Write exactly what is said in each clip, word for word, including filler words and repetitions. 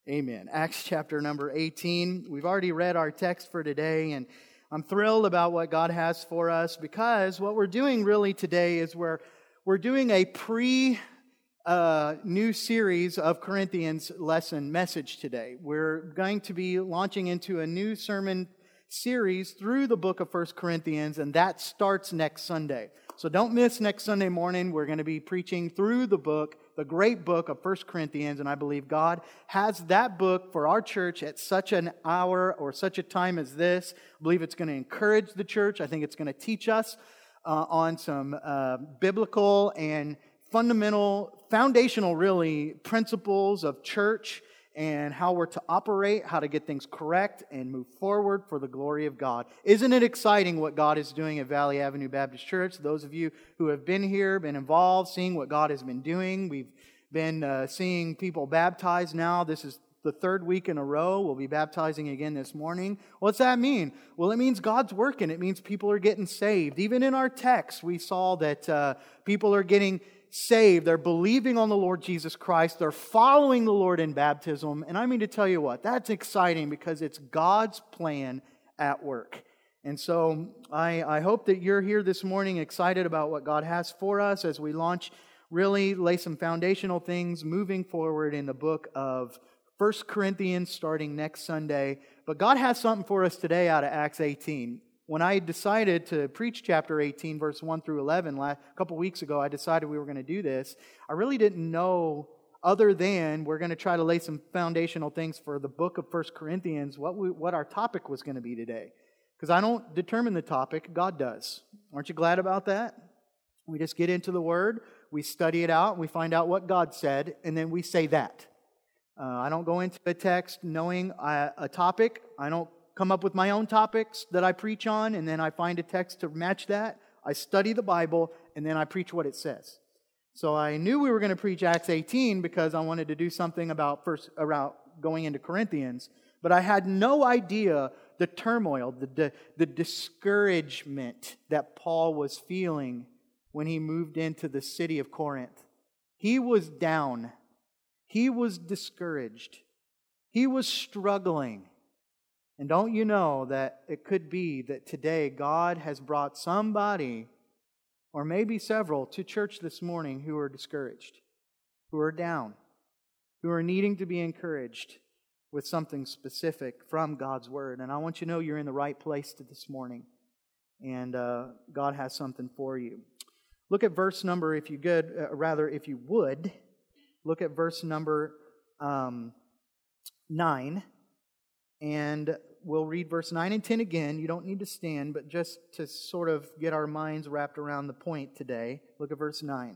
Amen. Acts chapter number eighteen. We've already read our text for today, and I'm thrilled about what God has for us because what we're doing really today is we're, we're doing a pre uh, new series of Corinthians lesson message today. We're going to be launching into a new sermon series through the book of First Corinthians, and that starts next Sunday. So don't miss next Sunday morning. We're going to be preaching through the book, the great book of First Corinthians, and I believe God has that book for our church at such an hour or such a time as this. I believe it's going to encourage the church. I think it's going to teach us uh, on some uh, biblical and fundamental, foundational, really, principles of church and how we're to operate, how to get things correct and move forward for the glory of God. Isn't it exciting what God is doing at Valley Avenue Baptist Church? Those of you who have been here, been involved, seeing what God has been doing. We've been uh, seeing people baptized now. This is the third week in a row. We'll be baptizing again this morning. What's that mean? Well, it means God's working. It means people are getting saved. Even in our text, we saw that uh, people are getting saved. They're believing on the Lord Jesus Christ. They're following the Lord in baptism. And I mean to tell you what, that's exciting because it's God's plan at work. And so I, I hope that you're here this morning excited about what God has for us as we launch, really lay some foundational things moving forward in the book of First Corinthians starting next Sunday. But God has something for us today out of Acts eighteen. When I decided to preach chapter eighteen, verse one through eleven, a couple weeks ago, I decided we were going to do this. I really didn't know, other than we're going to try to lay some foundational things for the book of First Corinthians, what we, what our topic was going to be today. Because I don't determine the topic, God does. Aren't you glad about that? We just get into the Word, we study it out, we find out what God said, and then we say that. Uh, I don't go into a text knowing a, a topic. I don't come up with my own topics that I preach on, and then I find a text to match that. I study the Bible, and then I preach what it says. So I knew we were going to preach Acts eighteen because I wanted to do something about first around going into Corinthians, but I had no idea the turmoil, the, the, the discouragement that Paul was feeling when he moved into the city of Corinth. He was down. He was discouraged. He was struggling. And don't you know that it could be that today God has brought somebody, or maybe several, to church this morning who are discouraged, who are down, who are needing to be encouraged with something specific from God's Word. And I want you to know you're in the right place to this morning. And uh, God has something for you. Look at verse number, if you could, uh, rather, if you would, look at verse number um, nine. And we'll read verse nine and ten again. You don't need to stand, but just to sort of get our minds wrapped around the point today, look at verse nine.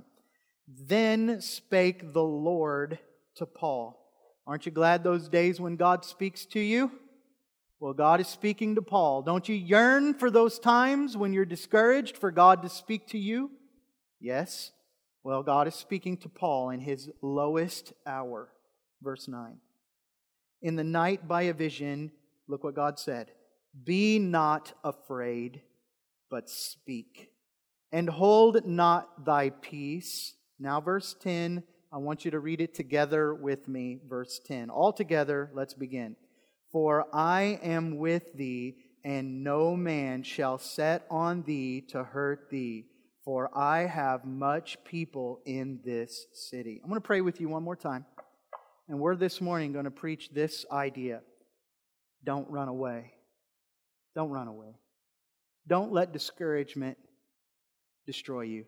Then spake the Lord to Paul. Aren't you glad those days when God speaks to you? Well, God is speaking to Paul. Don't you yearn for those times when you're discouraged for God to speak to you? Yes. Well, God is speaking to Paul in his lowest hour. Verse nine. In the night by a vision, look what God said. Be not afraid, but speak. And hold not thy peace. Now verse ten, I want you to read it together with me. Verse ten. All together, let's begin. For I am with thee, and no man shall set on thee to hurt thee. For I have much people in this city. I'm going to pray with you one more time. And we're this morning going to preach this idea. Don't run away. Don't run away. Don't let discouragement destroy you.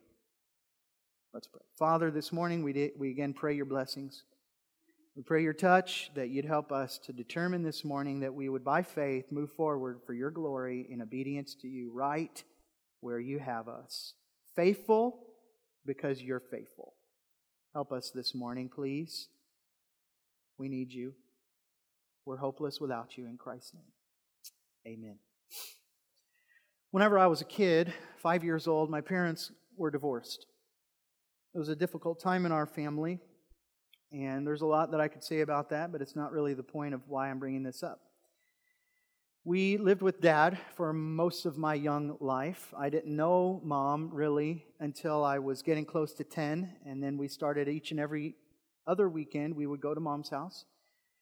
Let's pray. Father, this morning we, did, we again pray your blessings. We pray your touch, that you'd help us to determine this morning that we would by faith move forward for your glory in obedience to you right where you have us. Faithful because you're faithful. Help us this morning, please. We need you. We're hopeless without you in Christ's name. Amen. Whenever I was a kid, five years old, my parents were divorced. It was a difficult time in our family, and there's a lot that I could say about that, but it's not really the point of why I'm bringing this up. We lived with Dad for most of my young life. I didn't know Mom, really, until I was getting close to ten, and then we started each and every other weekend, we would go to Mom's house.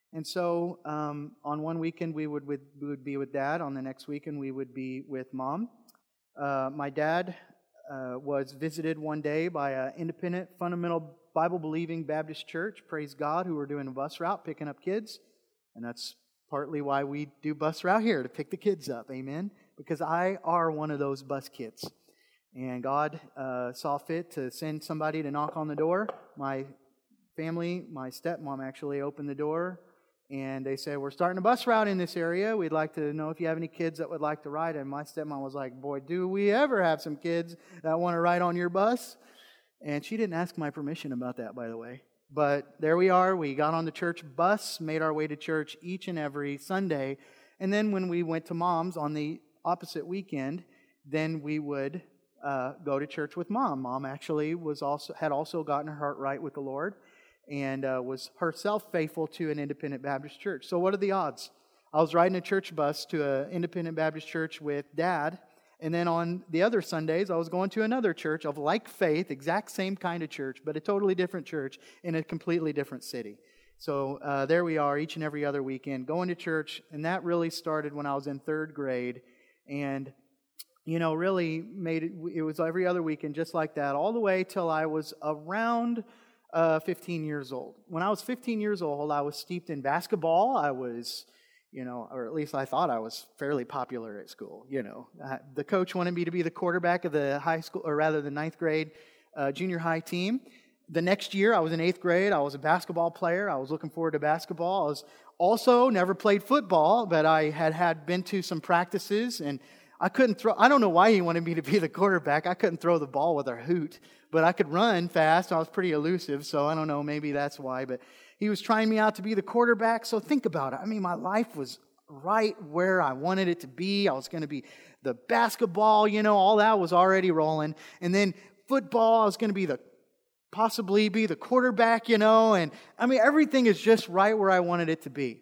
And so um, on one weekend we would, with, we would be with Dad. On the next weekend we would be with Mom. Uh, my dad uh, was visited one day by an independent, fundamental, Bible-believing Baptist church, praise God, who were doing a bus route, picking up kids. And that's partly why we do bus route here, to pick the kids up, amen? Because I are one of those bus kids. And God uh, saw fit to send somebody to knock on the door. My family, my stepmom actually opened the door, and they said, we're starting a bus route in this area. We'd like to know if you have any kids that would like to ride. And my stepmom was like, boy, do we ever have some kids that want to ride on your bus? And she didn't ask my permission about that, by the way. But there we are. We got on the church bus, made our way to church each and every Sunday. And then when we went to Mom's on the opposite weekend, then we would uh, go to church with Mom. Mom actually was also had also gotten her heart right with the Lord, and uh, was herself faithful to an independent Baptist church. So what are the odds? I was riding a church bus to an independent Baptist church with Dad, and then on the other Sundays, I was going to another church of like faith, exact same kind of church, but a totally different church in a completely different city. So uh, there we are each and every other weekend, going to church, and that really started when I was in third grade, and you know, really made it, it was every other weekend just like that, all the way till I was around Uh, fifteen years old. When I was fifteen years old, I was steeped in basketball. I was, you know, or at least I thought I was fairly popular at school. You know, uh, the coach wanted me to be the quarterback of the high school, or rather the ninth grade uh, junior high team. The next year, I was in eighth grade. I was a basketball player. I was looking forward to basketball. I was also never played football, but I had had been to some practices, and I couldn't throw. I don't know why he wanted me to be the quarterback. I couldn't throw the ball with a hoot, but I could run fast. I was pretty elusive, so I don't know. Maybe that's why. But he was trying me out to be the quarterback. So think about it. I mean, my life was right where I wanted it to be. I was going to be the basketball. You know, all that was already rolling. And then football, I was going to be the possibly be the quarterback. You know, and I mean, everything is just right where I wanted it to be.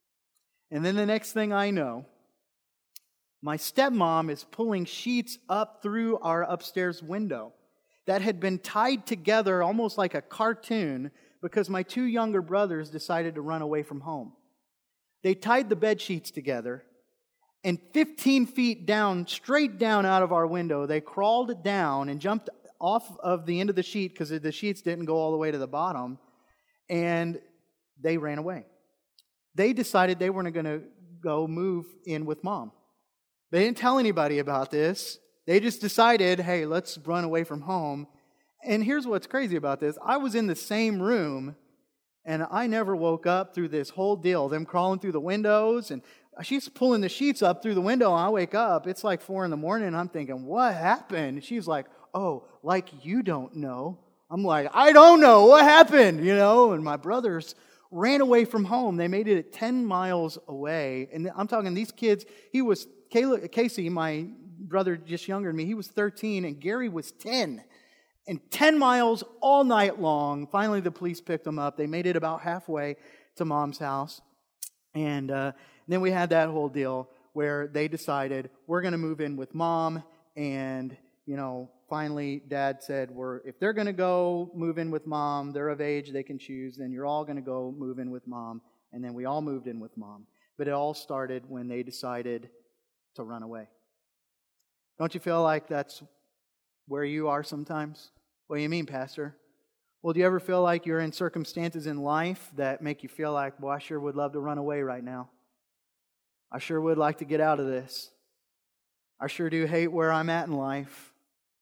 And then the next thing I know, my stepmom is pulling sheets up through our upstairs window that had been tied together almost like a cartoon because my two younger brothers decided to run away from home. They tied the bed sheets together, and fifteen feet down, straight down out of our window, they crawled down and jumped off of the end of the sheet because the sheets didn't go all the way to the bottom, and they ran away. They decided they weren't going to go move in with Mom. They didn't tell anybody about this. They just decided, hey, let's run away from home. And here's what's crazy about this. I was in the same room, and I never woke up through this whole deal. Them crawling through the windows, and she's pulling the sheets up through the window, and I wake up. It's like four in the morning, and I'm thinking, what happened? She's like, oh, like you don't know. I'm like, I don't know. What happened? You know, and my brothers ran away from home. They made it ten miles away. And I'm talking these kids, he was, Casey, my brother just younger than me, he was thirteen, and Gary was ten. And ten miles all night long. Finally, the police picked them up. They made it about halfway to Mom's house. And uh, then we had that whole deal where they decided, we're going to move in with Mom. And, you know, finally, Dad said, "We're if they're going to go move in with Mom, they're of age, they can choose, then you're all going to go move in with Mom." And then we all moved in with Mom. But it all started when they decided to run away. Don't you feel like that's where you are sometimes? What do you mean, Pastor? Well, do you ever feel like you're in circumstances in life that make you feel like, well, I sure would love to run away right now. I sure would like to get out of this. I sure do hate where I'm at in life.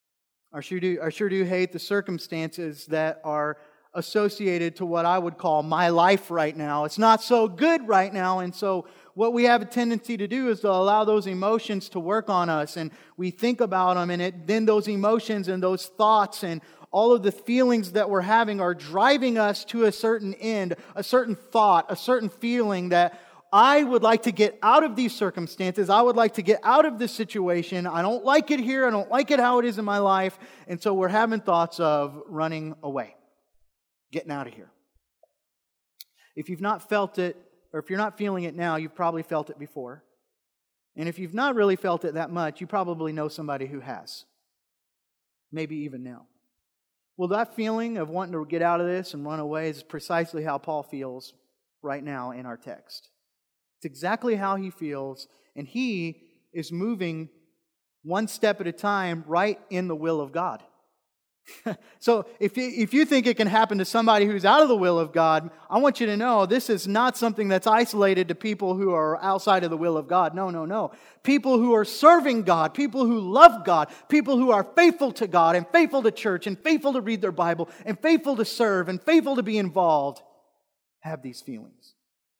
I sure do, I sure do hate the circumstances that are associated to what I would call my life right now. It's not so good right now, and so what we have a tendency to do is to allow those emotions to work on us, and we think about them, and it, then those emotions and those thoughts and all of the feelings that we're having are driving us to a certain end, a certain thought, a certain feeling that I would like to get out of these circumstances. I would like to get out of this situation. I don't like it here. I don't like it how it is in my life. And so we're having thoughts of running away, getting out of here. If you've not felt it, or if you're not feeling it now, you've probably felt it before. And if you've not really felt it that much, you probably know somebody who has. Maybe even now. Well, that feeling of wanting to get out of this and run away is precisely how Paul feels right now in our text. It's exactly how he feels, and he is moving one step at a time right in the will of God. So if you, if you think it can happen to somebody who's out of the will of God, I want you to know this is not something that's isolated to people who are outside of the will of God. No, no, no. People who are serving God, people who love God, people who are faithful to God and faithful to church and faithful to read their Bible and faithful to serve and faithful to be involved have these feelings.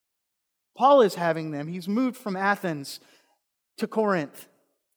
Paul is having them. He's moved from Athens to Corinth.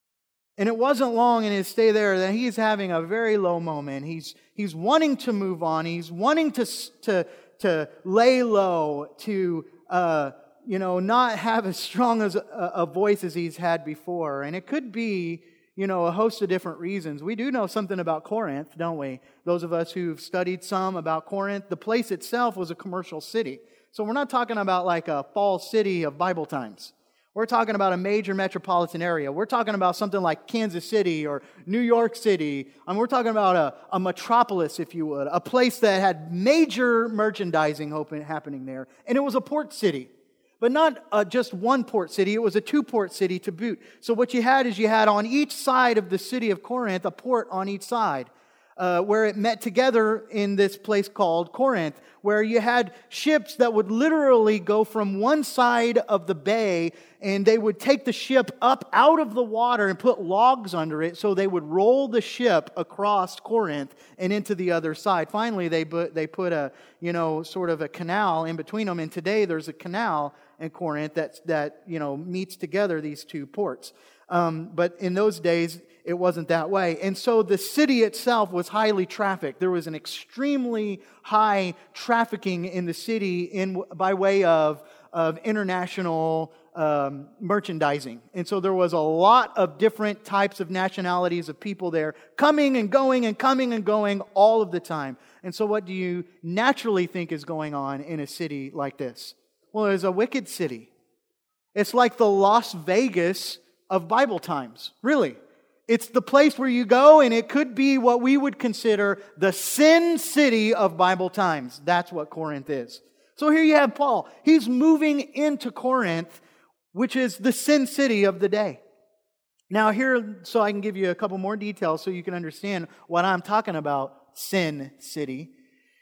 And it wasn't long in his stay there that he's having a very low moment. He's he's wanting to move on. He's wanting to to to lay low, to uh, you know not have as strong as a, a voice as he's had before. And it could be you know a host of different reasons. We do know something about Corinth, don't we? Those of us who've studied some about Corinth, the place itself was a commercial city. So we're not talking about like a fall city of Bible times. We're talking about a major metropolitan area. We're talking about something like Kansas City or New York City. I mean, we're talking about a, a metropolis, if you would, a place that had major merchandising happening there. And it was a port city, but not uh, just one port city. It was a two-port city to boot. So what you had is you had on each side of the city of Corinth, a port on each side. Uh, where it met together in this place called Corinth, where you had ships that would literally go from one side of the bay, and they would take the ship up out of the water and put logs under it, so they would roll the ship across Corinth and into the other side. Finally, they put, they put a, you know, sort of a canal in between them, and today there's a canal in Corinth that, that you know, meets together these two ports. Um, but in those days, it wasn't that way. And so the city itself was highly trafficked. There was an extremely high trafficking in the city in by way of, of international um, merchandising. And so there was a lot of different types of nationalities of people there coming and going and coming and going all of the time. And so what do you naturally think is going on in a city like this? Well, it's a wicked city. It's like the Las Vegas of Bible times, really. It's the place where you go, and it could be what we would consider the sin city of Bible times. That's what Corinth is. So here you have Paul. He's moving into Corinth, which is the sin city of the day. Now here, so I can give you a couple more details so you can understand what I'm talking about, sin city.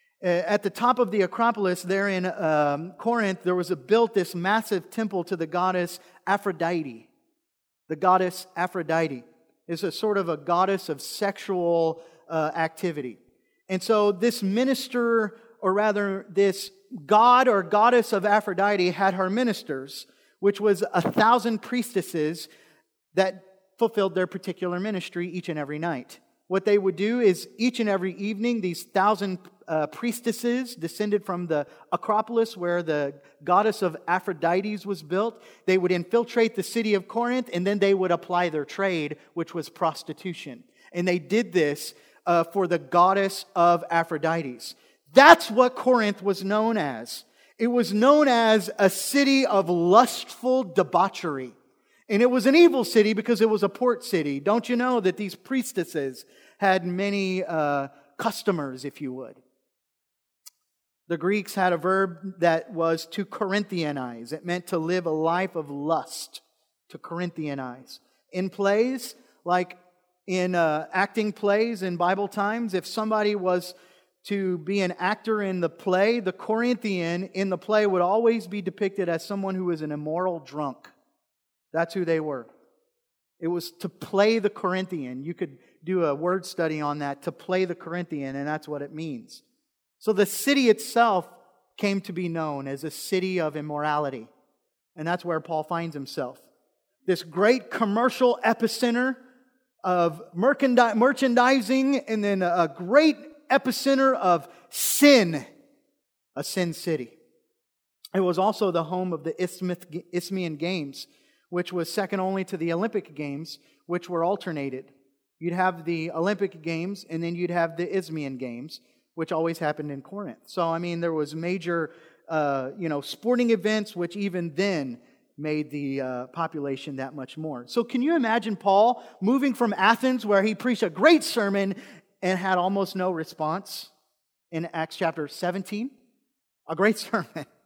At the top of the Acropolis there in um, Corinth, there was a, built this massive temple to the goddess Aphrodite. The goddess Aphrodite is a sort of a goddess of sexual uh, activity. And so this minister, or rather this god or goddess of Aphrodite had her ministers, which was a thousand priestesses that fulfilled their particular ministry each and every night. What they would do is each and every evening, these thousand uh, priestesses descended from the Acropolis where the goddess of Aphrodite was built. They would infiltrate the city of Corinth, and then they would apply their trade, which was prostitution. And they did this uh, for the goddess of Aphrodite. That's what Corinth was known as. It was known as a city of lustful debauchery. And it was an evil city because it was a port city. Don't you know that these priestesses had many uh, customers, if you would? The Greeks had a verb that was to Corinthianize. It meant to live a life of lust, to Corinthianize. In plays, like in uh, acting plays in Bible times, if somebody was to be an actor in the play, the Corinthian in the play would always be depicted as someone who was an immoral drunk. That's who they were. It was to play the Corinthian. You could do a word study on that, to play the Corinthian, and that's what it means. So the city itself came to be known as a city of immorality. And that's where Paul finds himself. This great commercial epicenter of merchandising, and then a great epicenter of sin, a sin city. It was also the home of the Isthmian Games, which was second only to the Olympic Games, which were alternated. You'd have the Olympic Games, and then you'd have the Isthmian Games, which always happened in Corinth. So, I mean, there was major, uh, you know, sporting events, which even then made the uh, population that much more. So can you imagine Paul moving from Athens, where he preached a great sermon and had almost no response, in Acts chapter seventeen? A great sermon.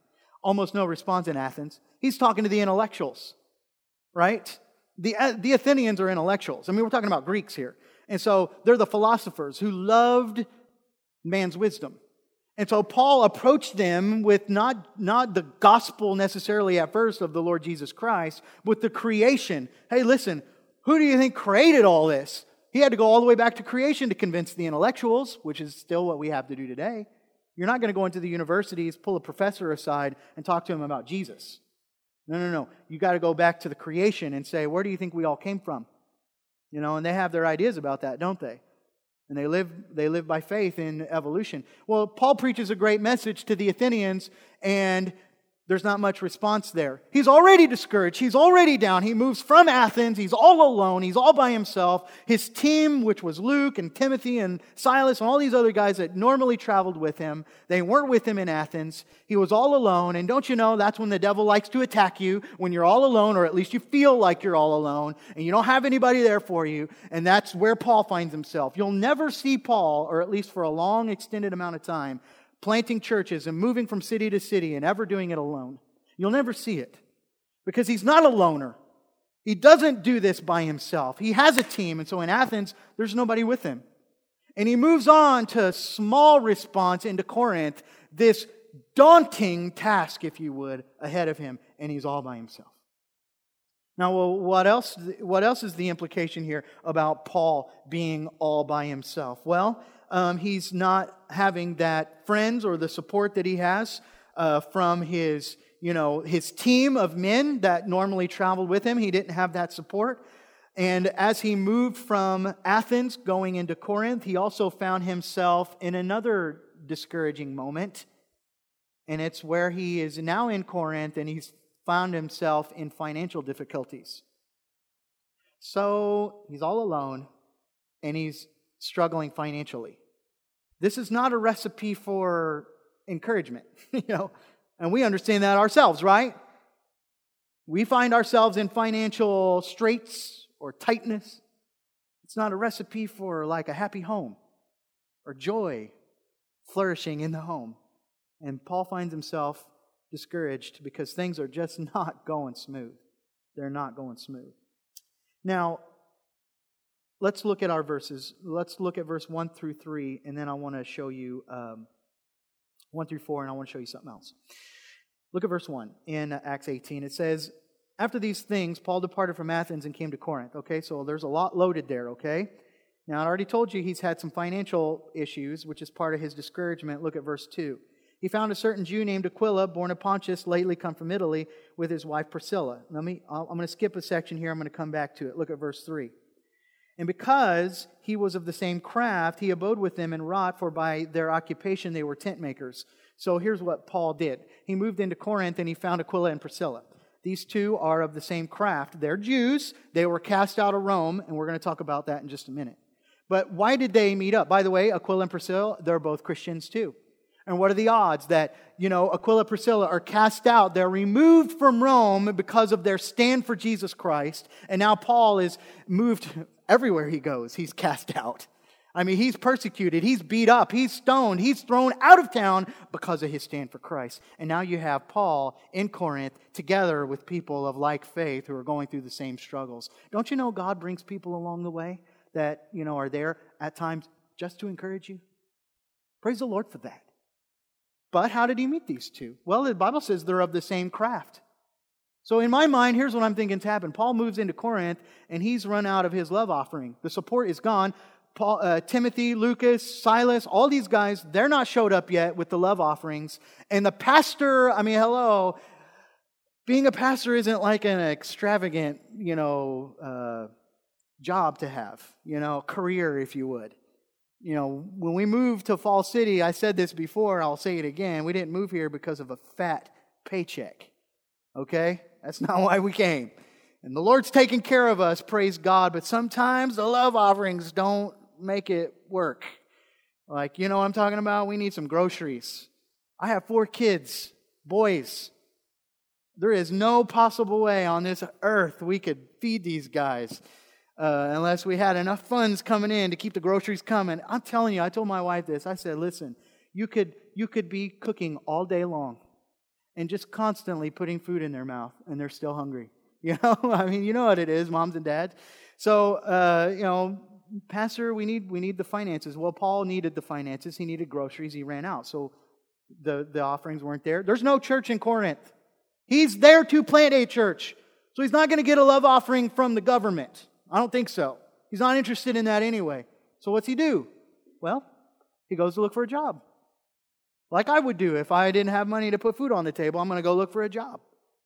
almost no response in Athens. He's talking to the intellectuals, right? The, the Athenians are intellectuals. I mean, we're talking about Greeks here. And so they're the philosophers who loved man's wisdom. And so Paul approached them with not, not the gospel necessarily at first of the Lord Jesus Christ, but the creation. Hey, listen, who do you think created all this? He had to go all the way back to creation to convince the intellectuals, which is still what we have to do today. You're not going to go into the universities, pull a professor aside, and talk to him about Jesus. No, no, no. You got to go back to the creation and say, where do you think we all came from? You know, and they have their ideas about that, don't they? And they live they live by faith in evolution. Well, Paul preaches a great message to the Athenians, and there's not much response there. He's already discouraged. He's already down. He moves from Athens. He's all alone. He's all by himself. His team, which was Luke and Timothy and Silas and all these other guys that normally traveled with him, they weren't with him in Athens. He was all alone. And don't you know, that's when the devil likes to attack you, when you're all alone, or at least you feel like you're all alone, and you don't have anybody there for you. And that's where Paul finds himself. You'll never see Paul, or at least for a long, extended amount of time, planting churches and moving from city to city and ever doing it alone. You'll never see it because he's not a loner. He doesn't do this by himself. He has a team, and so in Athens, there's nobody with him. And he moves on to a small response into Corinth, this daunting task, if you would, ahead of him, and he's all by himself. Now, well, what else, what else is the implication here about Paul being all by himself? Well, Um, he's not having that friends or the support that he has uh, from his, you know, his team of men that normally traveled with him. He didn't have that support. And as he moved from Athens going into Corinth, he also found himself in another discouraging moment. And it's where he is now in Corinth and he's found himself in financial difficulties. So he's all alone and he's struggling financially. This is not a recipe for encouragement, you know, and we understand that ourselves, right? We find ourselves in financial straits or tightness. It's not a recipe for like a happy home or joy flourishing in the home. And Paul finds himself discouraged because things are just not going smooth. They're not going smooth. Now, let's look at our verses. Let's look at verse one through three, and then I want to show you um, one through four, and I want to show you something else. Look at verse one in Acts eighteen. It says, after these things, Paul departed from Athens and came to Corinth. Okay, so there's a lot loaded there, okay? Now, I already told you he's had some financial issues, which is part of his discouragement. Look at verse two. He found a certain Jew named Aquila, born of Pontus, lately come from Italy, with his wife Priscilla. Let me, I'm going to skip a section here. I'm going to come back to it. Look at verse three. And because he was of the same craft, he abode with them and wrought, for by their occupation they were tent makers. So here's what Paul did. He moved into Corinth and he found Aquila and Priscilla. These two are of the same craft. They're Jews. They were cast out of Rome, and we're going to talk about that in just a minute. But why did they meet up? By the way, Aquila and Priscilla, they're both Christians too. And what are the odds that, you know, Aquila and Priscilla are cast out? They're removed from Rome because of their stand for Jesus Christ. And now Paul is moved everywhere he goes. He's cast out. I mean, he's persecuted. He's beat up. He's stoned. He's thrown out of town because of his stand for Christ. And now you have Paul in Corinth together with people of like faith who are going through the same struggles. Don't you know God brings people along the way that, you know, are there at times just to encourage you? Praise the Lord for that. But how did he meet these two? Well, the Bible says they're of the same craft. So in my mind, here's what I'm thinking's happened. Paul moves into Corinth, and he's run out of his love offering. The support is gone. Paul, uh, Timothy, Lucas, Silas, all these guys, they're not showed up yet with the love offerings. And the pastor, I mean, hello, being a pastor isn't like an extravagant, you know, uh, job to have, you know, career, if you would. You know, when we moved to Fall City, I said this before, I'll say it again, we didn't move here because of a fat paycheck. Okay? That's not why we came. And the Lord's taking care of us, praise God, but sometimes the love offerings don't make it work. Like, you know what I'm talking about? We need some groceries. I have four kids, boys. There is no possible way on this earth we could feed these guys. Uh, unless we had enough funds coming in to keep the groceries coming. I'm telling you, I told my wife this. I said, listen, you could you could be cooking all day long. and just constantly putting food in their mouth, and they're still hungry. You know, I mean, you know what it is, moms and dads. So, uh, you know, Pastor, we need we need the finances. Well, Paul needed the finances. He needed groceries. He ran out. So the, the offerings weren't there. There's no church in Corinth. He's there to plant a church. So he's not going to get a love offering from the government. I don't think so. He's not interested in that anyway. So what's he do? Well, he goes to look for a job. Like I would do if I didn't have money to put food on the table. I'm going to go look for a job.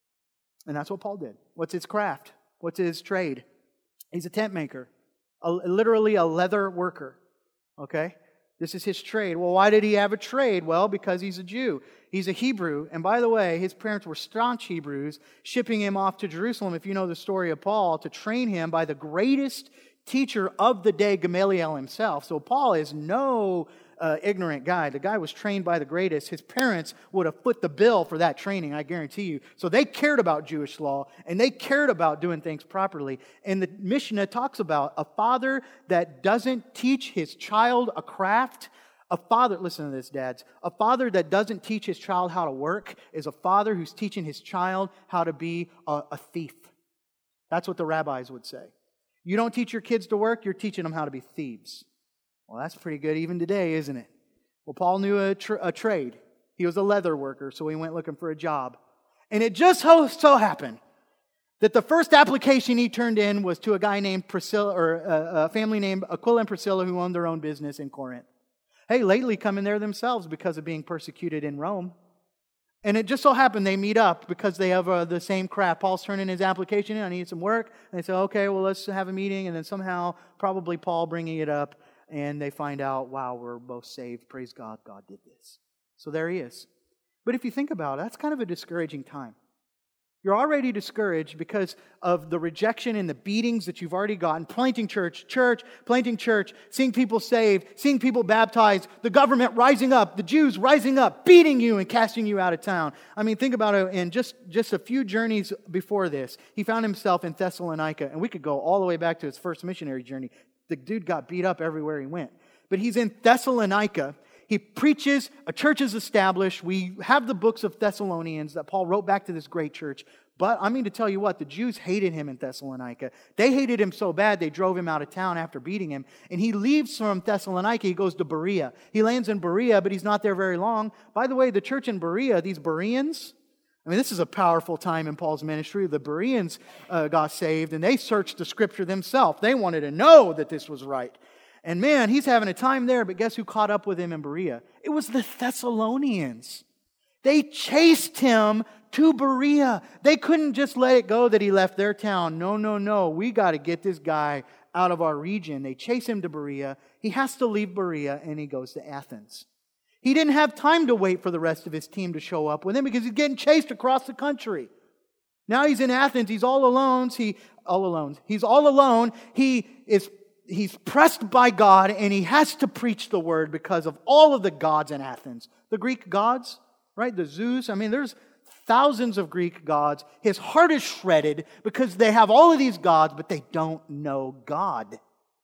And that's what Paul did. What's his craft? What's his trade? He's a tent maker. A, literally a leather worker. Okay? This is his trade. Well, why did he have a trade? Well, because he's a Jew. He's a Hebrew. And by the way, his parents were staunch Hebrews, shipping him off to Jerusalem, if you know the story of Paul, to train him by the greatest teacher of the day, Gamaliel himself. So Paul is no uh, ignorant guy. The guy was trained by the greatest. His parents would have put the bill for that training, I guarantee you. So they cared about Jewish law, and they cared about doing things properly. And the Mishnah talks about a father that doesn't teach his child a craft. A father, listen to this, dads. A father that doesn't teach his child how to work is a father who's teaching his child how to be a, a thief. That's what the rabbis would say. You don't teach your kids to work, you're teaching them how to be thieves. Well, that's pretty good even today, isn't it? Well, Paul knew a, tr- a trade. He was a leather worker, so he went looking for a job. And it just so happened that the first application he turned in was to a guy named Priscilla, or a, a family named Aquila and Priscilla, who owned their own business in Corinth. Hey, lately coming there themselves because of being persecuted in Rome. And it just so happened they meet up because they have uh, the same craft. Paul's turning his application in. I need some work. And they say, okay, well, let's have a meeting. And then somehow, probably Paul bringing it up. And they find out, wow, we're both saved. Praise God, God did this. So there he is. But if you think about it, that's kind of a discouraging time. You're already discouraged because of the rejection and the beatings that you've already gotten. Planting church, church, planting church, seeing people saved, seeing people baptized, the government rising up, the Jews rising up, beating you and casting you out of town. I mean, think about it. In just, just a few journeys before this, he found himself in Thessalonica. And we could go all the way back to his first missionary journey. The dude got beat up everywhere he went. But he's in Thessalonica. He preaches, a church is established. We have the books of Thessalonians that Paul wrote back to this great church. But I mean to tell you what, the Jews hated him in Thessalonica. They hated him so bad they drove him out of town after beating him. And he leaves from Thessalonica, he goes to Berea. He lands in Berea, but he's not there very long. By the way, the church in Berea, these Bereans, I mean, this is a powerful time in Paul's ministry. The Bereans uh, got saved, and they searched the Scripture themselves. They wanted to know that this was right. And man, he's having a time there, but guess who caught up with him in Berea? It was the Thessalonians. They chased him to Berea. They couldn't just let it go that he left their town. No, no, no. We got to get this guy out of our region. They chase him to Berea. He has to leave Berea, and he goes to Athens. He didn't have time to wait for the rest of his team to show up with him because he's getting chased across the country. Now he's in Athens. He's all alone. He all alone. He's all alone. He is he's pressed by God, and he has to preach the word because of all of the gods in Athens. The Greek gods, right? The Zeus. I mean, there's thousands of Greek gods. His heart is shredded because they have all of these gods, but they don't know God.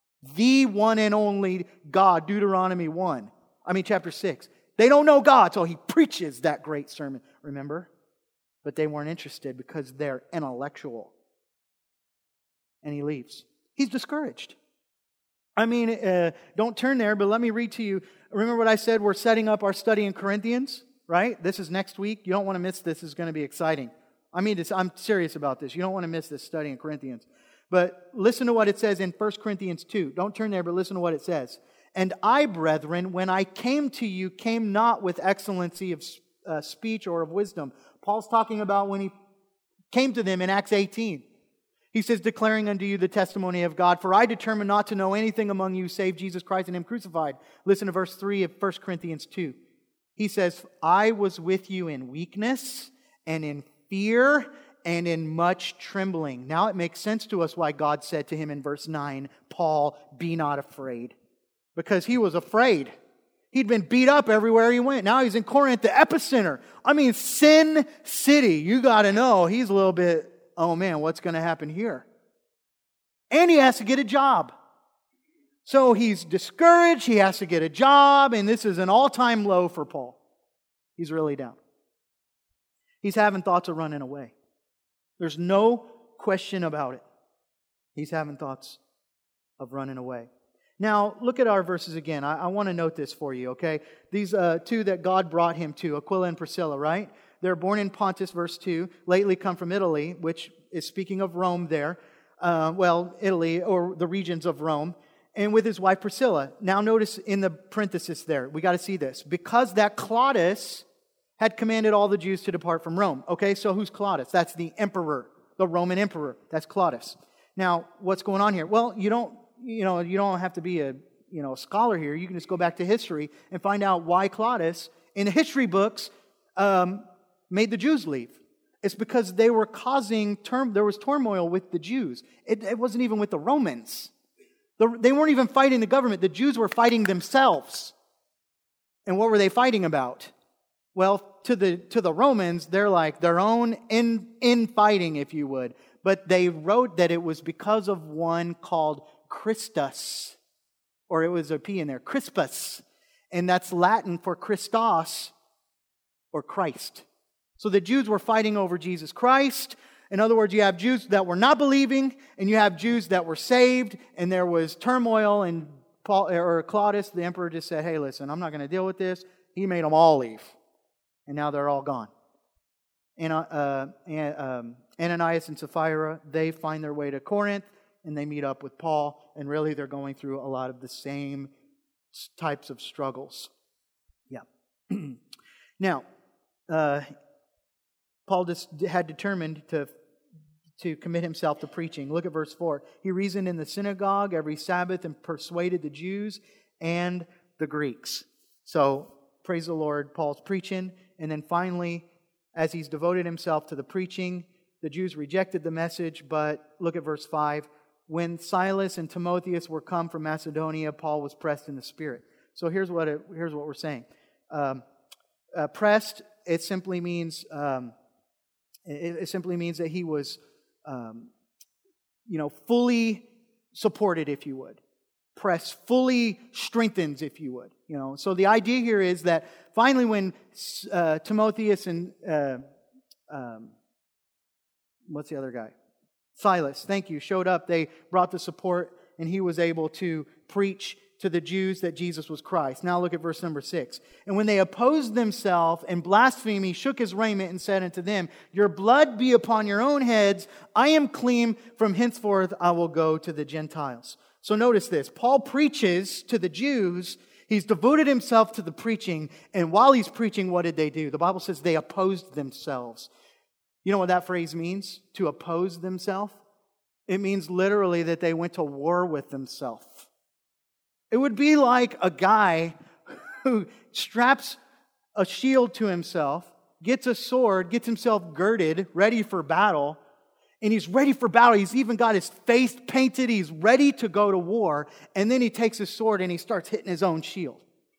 The one and only God, Deuteronomy one. I mean, chapter six. They don't know God, so he preaches that great sermon, remember? But they weren't interested because they're intellectual. And he leaves. He's discouraged. I mean, uh, don't turn there, but let me read to you. Remember what I said? We're setting up our study in Corinthians, right? This is next week. You don't want to miss this. It's going to be exciting. I mean, this, I'm serious about this. You don't want to miss this study in Corinthians. But listen to what it says in First Corinthians two. Don't turn there, but listen to what it says. And I, brethren, when I came to you, came not with excellency of uh, speech or of wisdom. Paul's talking about when he came to them in Acts eighteen. He says, declaring unto you the testimony of God, for I determined not to know anything among you save Jesus Christ and Him crucified. Listen to verse three of First Corinthians two. He says, I was with you in weakness and in fear and in much trembling. Now it makes sense to us why God said to him in verse nine, Paul, be not afraid. Because he was afraid. He'd been beat up everywhere he went. Now he's in Corinth, the epicenter. I mean, Sin City. You got to know, he's a little bit, oh man, what's going to happen here? And he has to get a job. So he's discouraged. He has to get a job. And this is an all-time low for Paul. He's really down. He's having thoughts of running away. There's no question about it. He's having thoughts of running away. Now, look at our verses again. I, I want to note this for you, okay? These uh, two that God brought him to, Aquila and Priscilla, right? They're born in Pontus, verse two, lately come from Italy, which is speaking of Rome there. Uh, well, Italy, or the regions of Rome, and with his wife Priscilla. Now notice in the parenthesis there, we got to see this. Because that Claudius had commanded all the Jews to depart from Rome. Okay, so who's Claudius? That's the emperor, the Roman emperor. That's Claudius. Now, what's going on here? Well, you don't, you know, you don't have to be a, you know, a scholar here. You can just go back to history and find out why Claudius, in the history books, um, made the Jews leave. It's because they were causing, term, there was turmoil with the Jews. It, it wasn't even with the Romans. The, they weren't even fighting the government. The Jews were fighting themselves. And what were they fighting about? Well, to the to the Romans, they're like their own in, infighting, if you would. But they wrote that it was because of one called Christus. Or it was a P in there, Crispus. And that's Latin for Christos, or Christ. So the Jews were fighting over Jesus Christ. In other words, you have Jews that were not believing, and you have Jews that were saved, and there was turmoil, and Paul or Claudius, the emperor, just said, hey, listen, I'm not going to deal with this. He made them all leave. And now they're all gone. And, uh, and, um, Ananias and Sapphira, they find their way to Corinth, and they meet up with Paul, and really they're going through a lot of the same types of struggles. Yeah. Now, uh, Paul just had determined to, to commit himself to preaching. Look at verse four. He reasoned in the synagogue every Sabbath and persuaded the Jews and the Greeks. So, praise the Lord, Paul's preaching. And then finally, as he's devoted himself to the preaching, the Jews rejected the message. But look at verse five. When Silas and Timotheus were come from Macedonia, Paul was pressed in the Spirit. So here's what it, here's what we're saying. Um, uh, pressed, it simply means... Um, It simply means that he was, um, you know, fully supported, if you would. Pressed, fully strengthened, if you would. You know, so the idea here is that finally, when uh, Timotheus and uh, um, what's the other guy, Silas, thank you, showed up, they brought the support, and he was able to preach to the Jews that Jesus was Christ. Now look at verse number six. And when they opposed themselves and blasphemed, he shook his raiment and said unto them, your blood be upon your own heads. I am clean. From henceforth I will go to the Gentiles. So notice this. Paul preaches to the Jews. He's devoted himself to the preaching. And while he's preaching, what did they do? The Bible says they opposed themselves. You know what that phrase means? To oppose themselves? It means literally that they went to war with themselves. It would be like a guy who straps a shield to himself, gets a sword, gets himself girded, ready for battle, and he's ready for battle. He's even got his face painted. He's ready to go to war, and then he takes his sword and he starts hitting his own shield.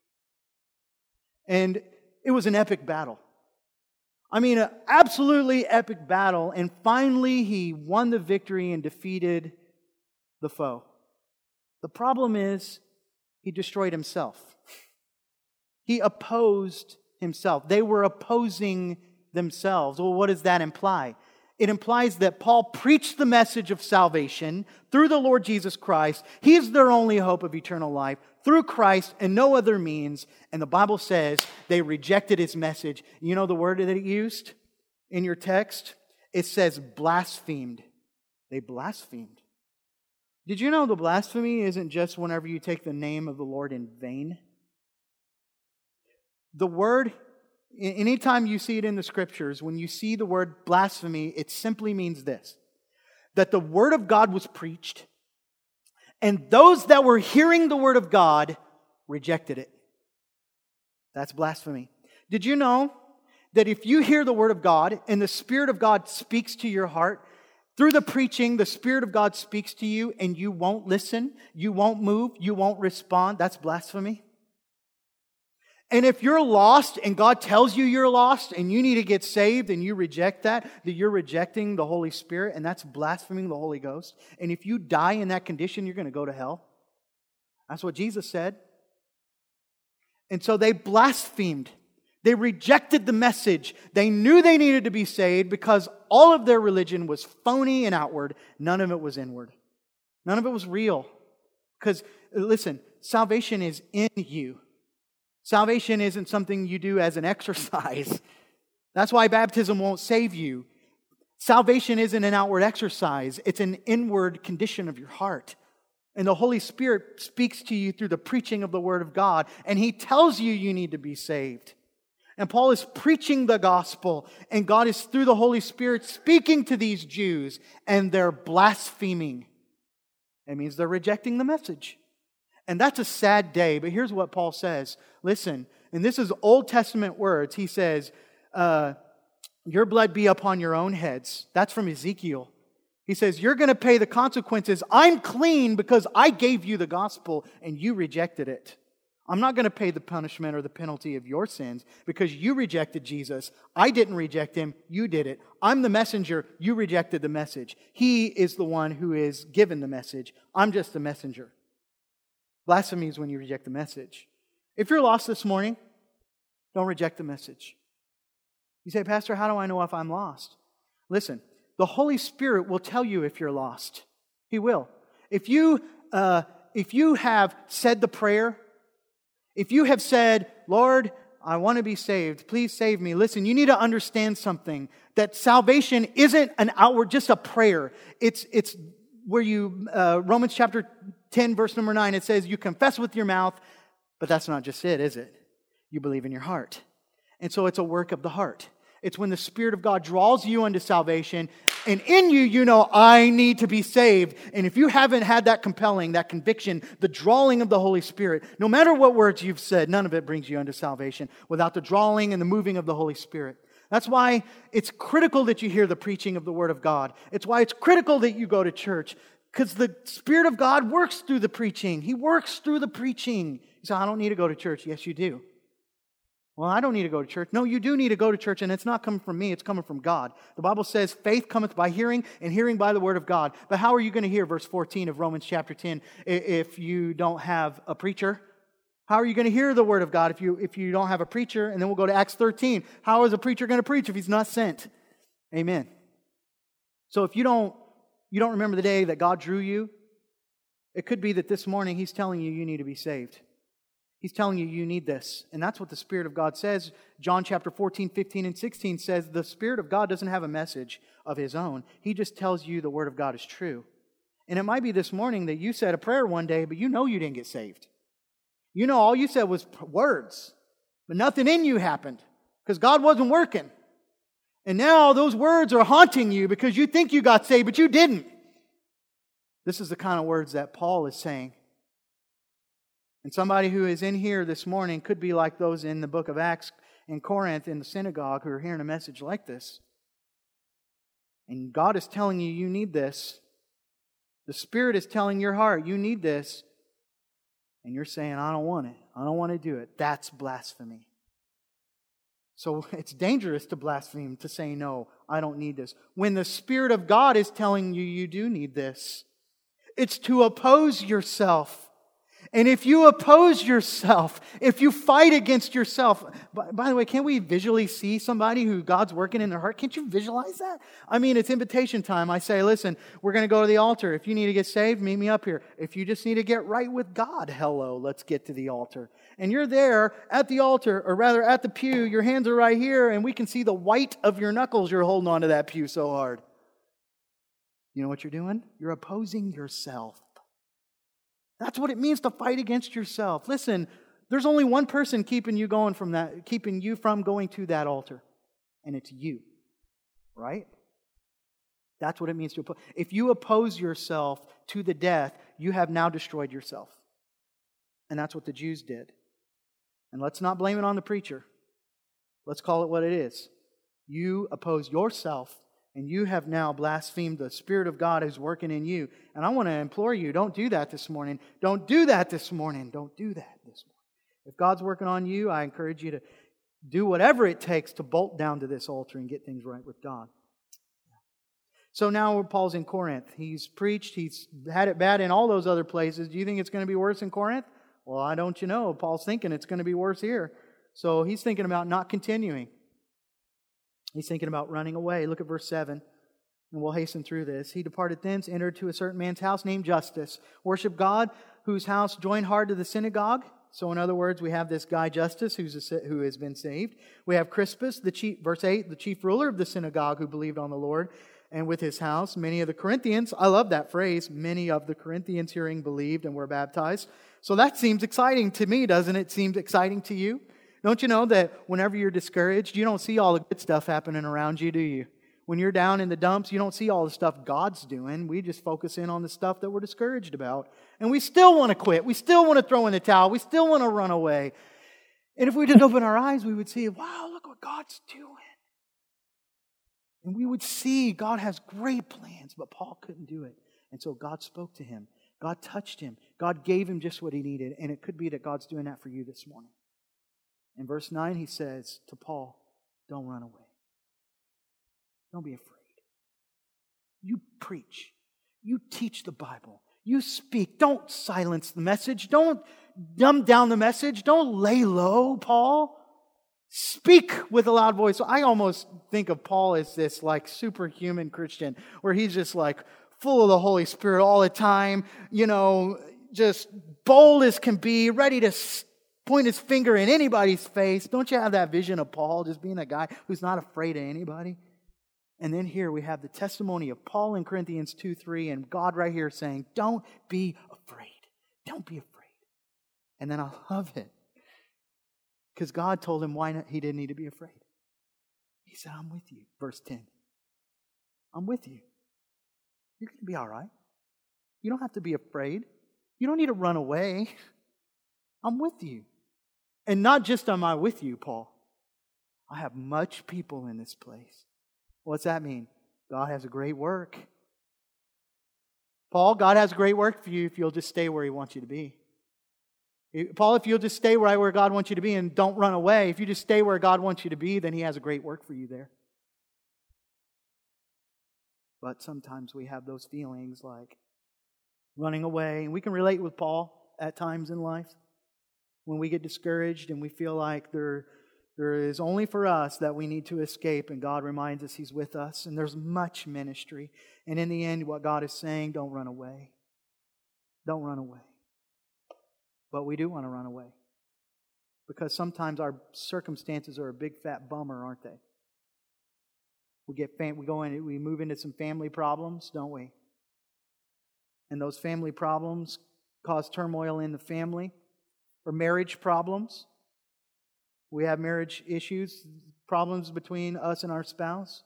And it was an epic battle. I mean, an absolutely epic battle, and finally he won the victory and defeated the foe. The problem is, he destroyed himself. He opposed himself. They were opposing themselves. Well, what does that imply? It implies that Paul preached the message of salvation through the Lord Jesus Christ. He is their only hope of eternal life through Christ and no other means. And the Bible says they rejected his message. You know the word that it used in your text? It says blasphemed. They blasphemed. Did you know the blasphemy isn't just whenever you take the name of the Lord in vain? The word, anytime you see it in the Scriptures, when you see the word blasphemy, it simply means this: that the Word of God was preached, and those that were hearing the Word of God rejected it. That's blasphemy. Did you know that if you hear the Word of God and the Spirit of God speaks to your heart, through the preaching, the Spirit of God speaks to you and you won't listen, you won't move, you won't respond, that's blasphemy. And if you're lost and God tells you you're lost and you need to get saved and you reject that, that you're rejecting the Holy Spirit, and that's blaspheming the Holy Ghost. And if you die in that condition, you're going to go to hell. That's what Jesus said. And so they blasphemed They rejected the message. They knew they needed to be saved because all of their religion was phony and outward. None of it was inward. None of it was real. Because, listen, salvation is in you. Salvation isn't something you do as an exercise. That's why baptism won't save you. Salvation isn't an outward exercise. It's an inward condition of your heart. And the Holy Spirit speaks to you through the preaching of the Word of God. And He tells you you need to be saved. And Paul is preaching the gospel. And God is through the Holy Spirit speaking to these Jews. And they're blaspheming. It means they're rejecting the message. And that's a sad day. But here's what Paul says. Listen, and this is Old Testament words. He says, uh, your blood be upon your own heads. That's from Ezekiel. He says, you're going to pay the consequences. I'm clean because I gave you the gospel and you rejected it. I'm not going to pay the punishment or the penalty of your sins because you rejected Jesus. I didn't reject Him. You did it. I'm the messenger. You rejected the message. He is the one who is given the message. I'm just the messenger. Blasphemy is when you reject the message. If you're lost this morning, don't reject the message. You say, Pastor, how do I know if I'm lost? Listen, the Holy Spirit will tell you if you're lost. He will. If you, uh, if you have said the prayer, if you have said, Lord, I want to be saved, please save me. Listen, you need to understand something, that salvation isn't an outward, just a prayer. It's, it's where you, uh, Romans chapter ten, verse number nine, it says, you confess with your mouth, but that's not just it, is it? You believe in your heart. And so it's a work of the heart. It's when the Spirit of God draws you unto salvation, and in you, you know, I need to be saved. And if you haven't had that compelling, that conviction, the drawing of the Holy Spirit, no matter what words you've said, none of it brings you unto salvation without the drawing and the moving of the Holy Spirit. That's why it's critical that you hear the preaching of the Word of God. It's why it's critical that you go to church, because the Spirit of God works through the preaching. He works through the preaching. You say, I don't need to go to church. Yes, you do. Well, I don't need to go to church. No, you do need to go to church, and it's not coming from me, it's coming from God. The Bible says, faith cometh by hearing, and hearing by the Word of God. But how are you going to hear, verse fourteen of Romans chapter ten, if you don't have a preacher? How are you going to hear the Word of God if you, if you don't have a preacher? And then we'll go to Acts thirteen. How is a preacher going to preach if he's not sent? Amen. So if you don't, you don't remember the day that God drew you, it could be that this morning He's telling you you need to be saved. He's telling you you need this. And that's what the Spirit of God says. John chapter fourteen, fifteen, and sixteen says the Spirit of God doesn't have a message of His own. He just tells you the Word of God is true. And it might be this morning that you said a prayer one day, but you know you didn't get saved. You know all you said was words, but nothing in you happened because God wasn't working. And now those words are haunting you because you think you got saved, but you didn't. This is the kind of words that Paul is saying. And somebody who is in here this morning could be like those in the book of Acts in Corinth in the synagogue who are hearing a message like this. And God is telling you, you need this. The Spirit is telling your heart, you need this. And you're saying, I don't want it. I don't want to do it. That's blasphemy. So it's dangerous to blaspheme, to say, no, I don't need this. When the Spirit of God is telling you, you do need this. It's to oppose yourself. And if you oppose yourself, if you fight against yourself, by, by the way, can't we visually see somebody who God's working in their heart? Can't you visualize that? I mean, it's invitation time. I say, listen, we're going to go to the altar. If you need to get saved, meet me up here. If you just need to get right with God, hello, let's get to the altar. And you're there at the altar, or rather at the pew, your hands are right here, and we can see the white of your knuckles. You're holding onto that pew so hard. You know what you're doing? You're opposing yourself. That's what it means to fight against yourself. Listen, there's only one person keeping you going from that, keeping you from going to that altar, and it's you. Right? That's what it means to oppose. If you oppose yourself to the death, you have now destroyed yourself. And that's what the Jews did. And let's not blame it on the preacher. Let's call it what it is. You oppose yourself, and you have now blasphemed the Spirit of God who's working in you. And I want to implore you, don't do that this morning. Don't do that this morning. Don't do that this morning. If God's working on you, I encourage you to do whatever it takes to bolt down to this altar and get things right with God. So now Paul's in Corinth. He's preached. He's had it bad in all those other places. Do you think it's going to be worse in Corinth? Well, I don't you know. Paul's thinking it's going to be worse here. So he's thinking about not continuing. He's thinking about running away. Look at verse seven. And we'll hasten through this. He departed thence, entered to a certain man's house named Justus, worshiped God, whose house joined hard to the synagogue. So in other words, we have this guy Justus who's a, who has been saved. We have Crispus, the chief, verse eight, the chief ruler of the synagogue who believed on the Lord, and with his house, many of the Corinthians, I love that phrase, many of the Corinthians hearing believed and were baptized. So that seems exciting to me, doesn't it? Seems exciting to you? Don't you know that whenever you're discouraged, you don't see all the good stuff happening around you, do you? When you're down in the dumps, you don't see all the stuff God's doing. We just focus in on the stuff that we're discouraged about. And we still want to quit. We still want to throw in the towel. We still want to run away. And if we just open our eyes, we would see, wow, look what God's doing. And we would see God has great plans, but Paul couldn't do it. And so God spoke to him. God touched him. God gave him just what he needed. And it could be that God's doing that for you this morning. In verse nine, he says to Paul, don't run away. Don't be afraid. You preach. You teach the Bible. You speak. Don't silence the message. Don't dumb down the message. Don't lay low, Paul. Speak with a loud voice. So I almost think of Paul as this like superhuman Christian where he's just like full of the Holy Spirit all the time, you know, just bold as can be, ready to point his finger in anybody's face. Don't you have that vision of Paul just being a guy who's not afraid of anybody? And then here we have the testimony of Paul in Corinthians two three and God right here saying, don't be afraid. Don't be afraid. And then I love it. Because God told him why not, he didn't need to be afraid. He said, I'm with you. Verse ten. I'm with you. You're going to be all right. You don't have to be afraid. You don't need to run away. I'm with you. And not just am I with you, Paul. I have much people in this place. What's that mean? God has a great work. Paul, God has a great work for you if you'll just stay where He wants you to be. Paul, if you'll just stay right where God wants you to be and don't run away, if you just stay where God wants you to be, then He has a great work for you there. But sometimes we have those feelings like running away. And we can relate with Paul at times in life when we get discouraged and we feel like there, there is only for us that we need to escape, and God reminds us He's with us, and there's much ministry. And in the end, what God is saying, don't run away. Don't run away. But we do want to run away. Because sometimes our circumstances are a big fat bummer, aren't they? We get fam- we go in, we move into some family problems, don't we? And those family problems cause turmoil in the family, or marriage problems. We have marriage issues, problems between us and our spouse,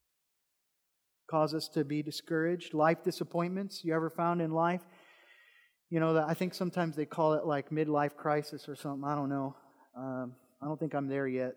cause us to be discouraged. Life disappointments you ever found in life? You know, I think sometimes they call it like midlife crisis or something. I don't know. Um, I don't think I'm there yet.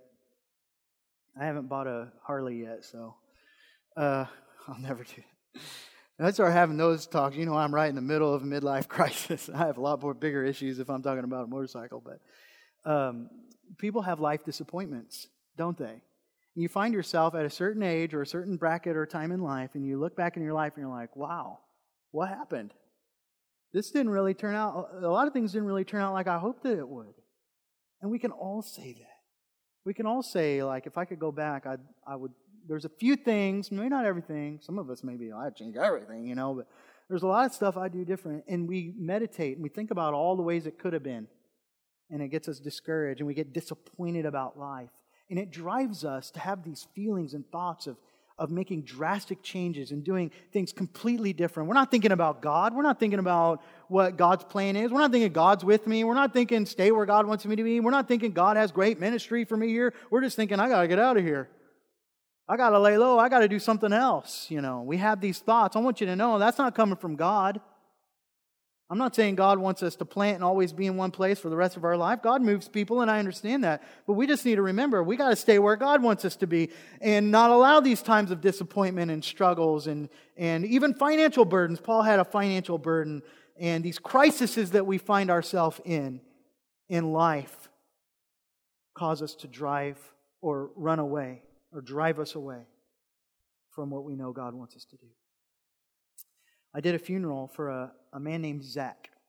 I haven't bought a Harley yet, so uh, I'll never do it. I start having those talks. You know, I'm right in the middle of a midlife crisis. I have a lot more bigger issues if I'm talking about a motorcycle. But um, people have life disappointments, don't they? You find yourself at a certain age or a certain bracket or time in life, and you look back in your life and you're like, wow, what happened? This didn't really turn out, a lot of things didn't really turn out like I hoped that it would. And we can all say that. We can all say, like, if I could go back, I'd, I would, there's a few things, maybe not everything. Some of us maybe, I'd change everything, you know, but there's a lot of stuff I do different. And we meditate and we think about all the ways it could have been. And it gets us discouraged and we get disappointed about life. And it drives us to have these feelings and thoughts of, of making drastic changes and doing things completely different. We're not thinking about God. We're not thinking about what God's plan is. We're not thinking God's with me. We're not thinking stay where God wants me to be. We're not thinking God has great ministry for me here. We're just thinking, I got to get out of here. I got to lay low. I got to do something else. You know, we have these thoughts. I want you to know that's not coming from God. I'm not saying God wants us to plant and always be in one place for the rest of our life. God moves people, and I understand that. But we just need to remember, we got to stay where God wants us to be and not allow these times of disappointment and struggles and, and even financial burdens. Paul had a financial burden, and these crises that we find ourselves in, in life, cause us to drive or run away or drive us away from what we know God wants us to do. I did a funeral for a, a man named Zach.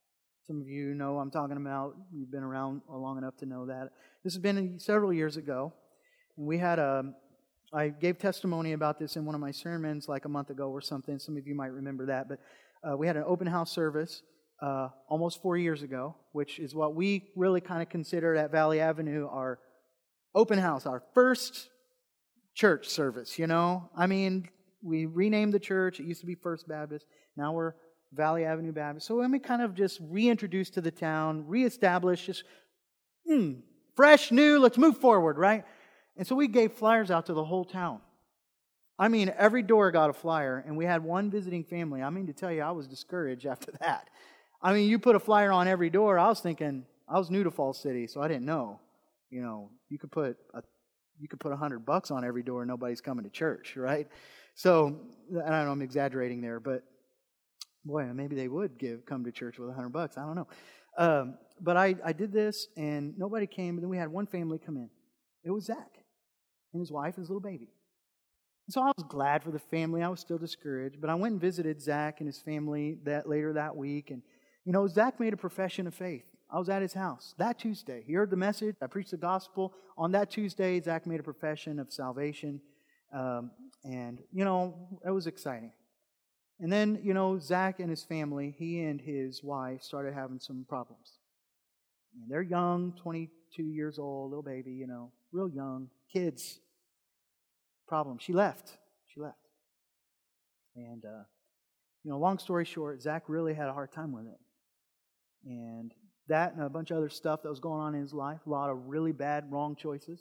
Some of you know I'm talking about. You've been around long enough to know that. This has been several years ago. And we had a, I gave testimony about this in one of my sermons like a month ago or something. Some of you might remember that. But uh, we had an open house service uh, almost four years ago, which is what we really kind of consider at Valley Avenue our open house, our first church service, you know? I mean, we renamed the church. It used to be First Baptist. Now we're Valley Avenue Baptist. So let me kind of just reintroduce to the town, reestablish, just hmm, fresh, new, let's move forward, right? And so we gave flyers out to the whole town. I mean, every door got a flyer, and we had one visiting family. I mean, to tell you, I was discouraged after that. I mean, you put a flyer on every door. I was thinking, I was new to Falls City, so I didn't know. You know, you could put a you could put a hundred bucks on every door, and nobody's coming to church, right? So, I don't know, I'm exaggerating there, but boy, maybe they would give come to church with a hundred bucks. I don't know. Um, but I, I did this, and nobody came. But then we had one family come in. It was Zach and his wife and his little baby. And so I was glad for the family. I was still discouraged, but I went and visited Zach and his family that later that week. And you know, Zach made a profession of faith. I was at his house that Tuesday. He heard the message. I preached the gospel on that Tuesday. Zach made a profession of salvation, um, and you know, it was exciting. And then, you know, Zach and his family, he and his wife started having some problems. And they're young, twenty-two years old, little baby, you know, real young, kids. Problem. She left. She left. And, uh, you know, long story short, Zach really had a hard time with it. And that and a bunch of other stuff that was going on in his life, a lot of really bad, wrong choices.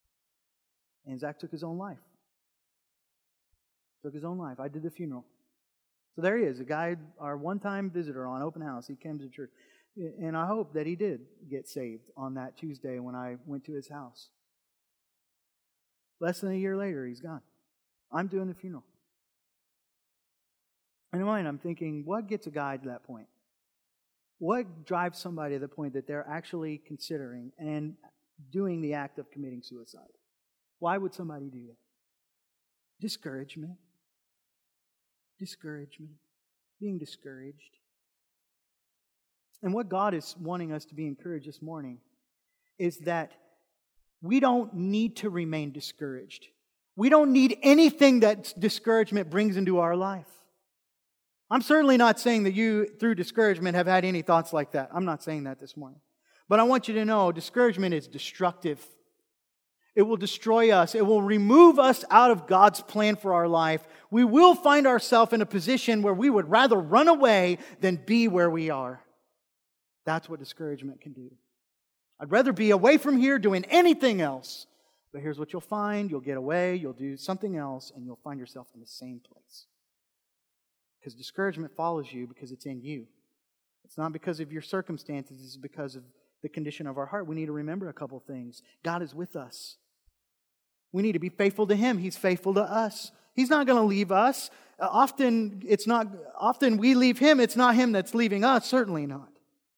And Zach took his own life. Took his own life. I did the funeral. So there he is, a guy, our one-time visitor on open house. He came to church. And I hope that he did get saved on that Tuesday when I went to his house. Less than a year later, he's gone. I'm doing the funeral. And in mind, I'm thinking, what gets a guy to that point? What drives somebody to the point that they're actually considering and doing the act of committing suicide? Why would somebody do that? Discouragement. Discouragement. Being discouraged. And what God is wanting us to be encouraged this morning is that we don't need to remain discouraged. We don't need anything that discouragement brings into our life. I'm certainly not saying that you, through discouragement, have had any thoughts like that. I'm not saying that this morning. But I want you to know, discouragement is destructive. It will destroy us. It will remove us out of God's plan for our life. We will find ourselves in a position where we would rather run away than be where we are. That's what discouragement can do. I'd rather be away from here doing anything else. But here's what you'll find. You'll get away, you'll do something else, and you'll find yourself in the same place. Because discouragement follows you because it's in you. It's not because of your circumstances. It's because of the condition of our heart. We need to remember a couple things. God is with us. We need to be faithful to Him. He's faithful to us. He's not going to leave us. Uh, often, it's not. Often we leave Him. It's not Him that's leaving us. Certainly not.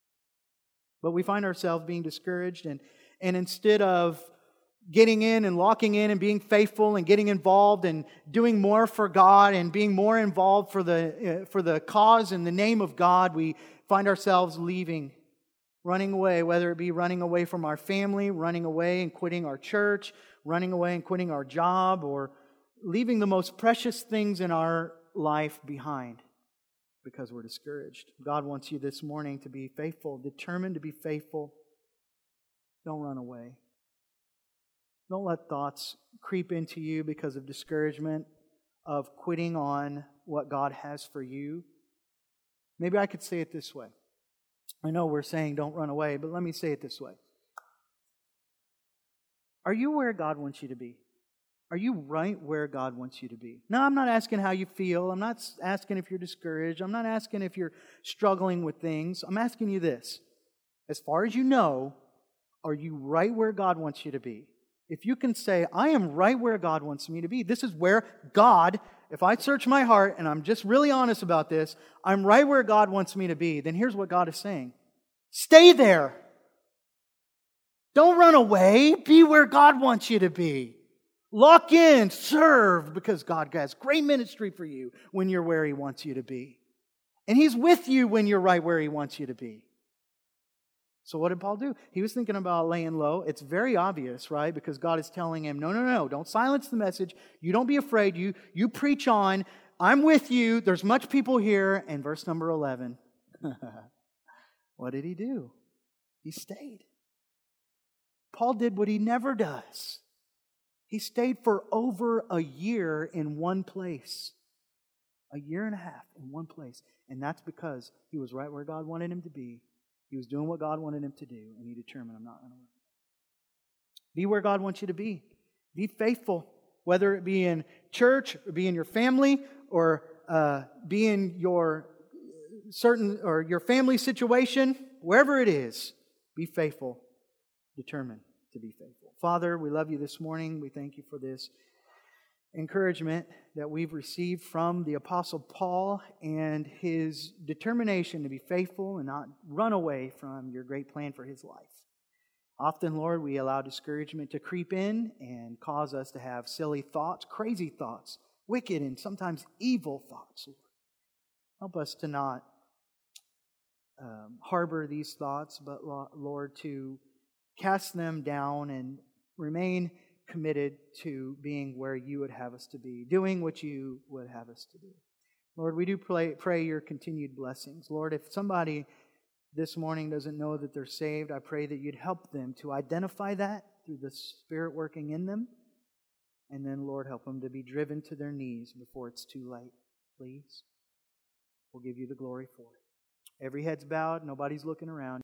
But we find ourselves being discouraged, and, and instead of getting in and locking in and being faithful and getting involved and doing more for God and being more involved for the uh, for the cause and the name of God, we find ourselves leaving, running away, whether it be running away from our family, running away and quitting our church, running away and quitting our job, or leaving the most precious things in our life behind because we're discouraged. God wants you this morning to be faithful, determined to be faithful. Don't run away. Don't let thoughts creep into you because of discouragement, of quitting on what God has for you. Maybe I could say it this way. I know we're saying don't run away, but let me say it this way. Are you where God wants you to be? Are you right where God wants you to be? Now, I'm not asking how you feel. I'm not asking if you're discouraged. I'm not asking if you're struggling with things. I'm asking you this. As far as you know, are you right where God wants you to be? If you can say, I am right where God wants me to be. This is where God, if I search my heart, and I'm just really honest about this, I'm right where God wants me to be. Then here's what God is saying. Stay there. Don't run away. Be where God wants you to be. Lock in, serve, because God has great ministry for you when you're where He wants you to be. And He's with you when you're right where He wants you to be. So what did Paul do? He was thinking about laying low. It's very obvious, right? Because God is telling him, no, no, no, don't silence the message. You don't be afraid. You, you preach on. I'm with you. There's much people here. And verse number eleven, what did he do? He stayed. Paul did what he never does. He stayed for over a year in one place. A year and a half in one place. And that's because he was right where God wanted him to be. He was doing what God wanted him to do, and he determined, I'm not going to work. Be where God wants you to be. Be faithful, whether it be in church, or be in your family, or uh, be in your certain or your family situation, wherever it is. Be faithful. Determined to be faithful. Father, we love you this morning. We thank you for this encouragement that we've received from the Apostle Paul and his determination to be faithful and not run away from your great plan for his life. Often, Lord, we allow discouragement to creep in and cause us to have silly thoughts, crazy thoughts, wicked and sometimes evil thoughts, Lord. Help us to not um, harbor these thoughts, but, Lord, to cast them down and remain committed to being where you would have us to be, doing what you would have us to do. Lord, we do pray, pray your continued blessings. Lord, if somebody this morning doesn't know that they're saved, I pray that you'd help them to identify that through the Spirit working in them. And then, Lord, help them to be driven to their knees before it's too late. Please. We'll give you the glory for it. Every head's bowed, nobody's looking around.